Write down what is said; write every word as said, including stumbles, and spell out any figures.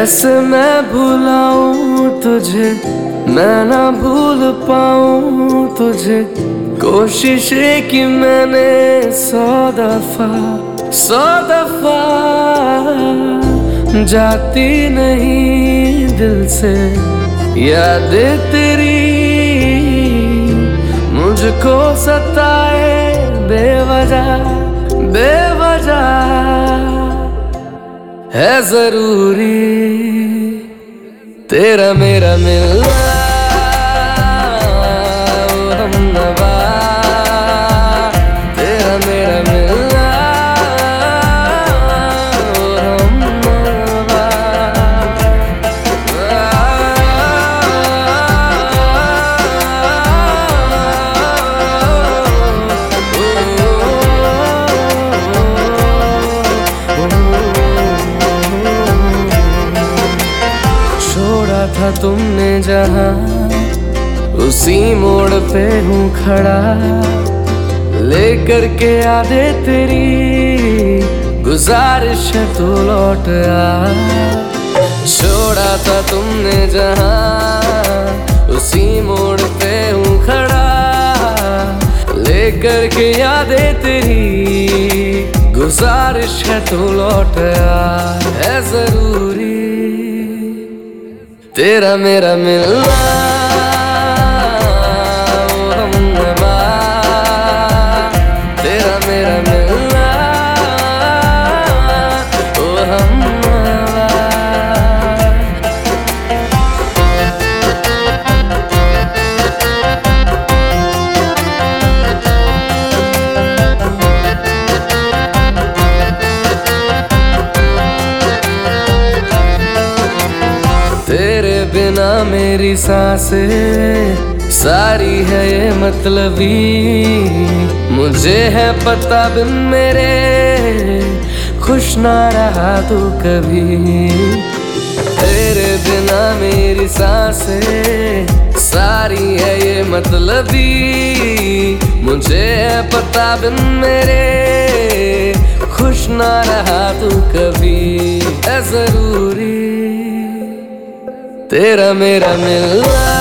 कैसे मैं भुलाऊं तुझे, मैं ना भूल पाऊं तुझे। कोशिश की मैंने सौ दफा सौ दफा, जाती नहीं दिल से याद तेरी। मुझको सताए बेवजह बेवजह, है जरूरी तेरा मेरा मिलना। ओ हमनवा, तेरा मेरा मिलना। ओ हमनवा, छोड़ा था तुमने जहां, उसी मोड़ पे हूँ खड़ा। लेकर के यादें तेरी, गुजारिश है तू लौट आ। छोड़ा था तुमने जहां, उसी मोड़ पे हूँ खड़ा। लेकर के यादें तेरी, गुजारिश है तू लौट आ। है जरूरी तेरा मेरा मिलना। ओ हमनवा, तेरा मेरा मिलना। ओ हमनवा, तेरे बिना मेरी सांसें सारी है ये मतलबी। मुझे है पता बिन मेरे खुश ना रहा तू कभी। तेरे बिना मेरी सांसें सारी है ये मतलबी। मुझे है पता बिन मेरे खुश ना रहा तू कभी। है जरूरी तेरा मेरा मिलना।